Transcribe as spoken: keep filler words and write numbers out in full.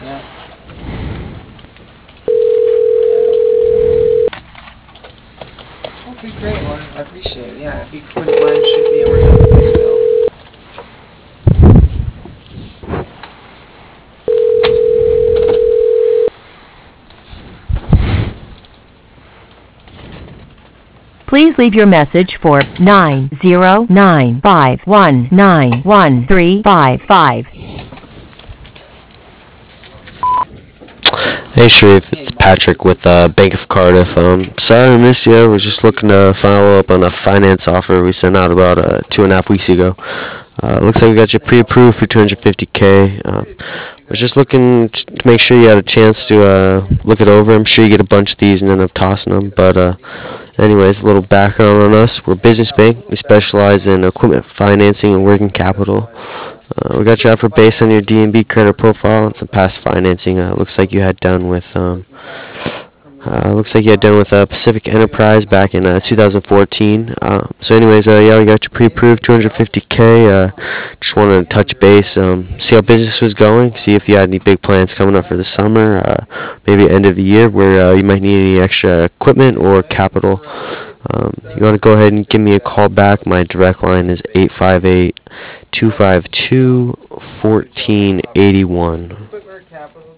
Yeah. Okay, great. Well, I appreciate it. Yeah, if you wouldn't mind shooting me over that voicemail. Please leave your message for nine zero nine five one nine one three five five. Hey Sharif, it's Patrick with uh, Bank of Cardiff. Um, sorry I missed you. We're just looking to follow up on a finance offer we sent out about uh, two and a half weeks ago. Uh, looks like we got you pre-approved for two hundred fifty K. Uh, was just looking to make sure you had a chance to uh, look it over. I'm sure you get a bunch of these and end up tossing them. But uh, anyways, a little background on us. We're a business bank. We specialize in equipment financing and working capital. Uh, we got you offer based on your D N B credit profile and some past financing. Uh, looks like you had done with um, uh, looks like you had done with uh, Pacific Enterprise back in uh, two thousand fourteen. Uh, so, anyways, uh, yeah, we got you pre-approved two hundred fifty K. Uh, just wanted to touch base, um, see how business was going, see if you had any big plans coming up for the summer, uh, maybe end of the year where uh, you might need any extra equipment or capital. Um, you want to go ahead and give me a call back. My direct line is eight five eight, two five two, one four eight one.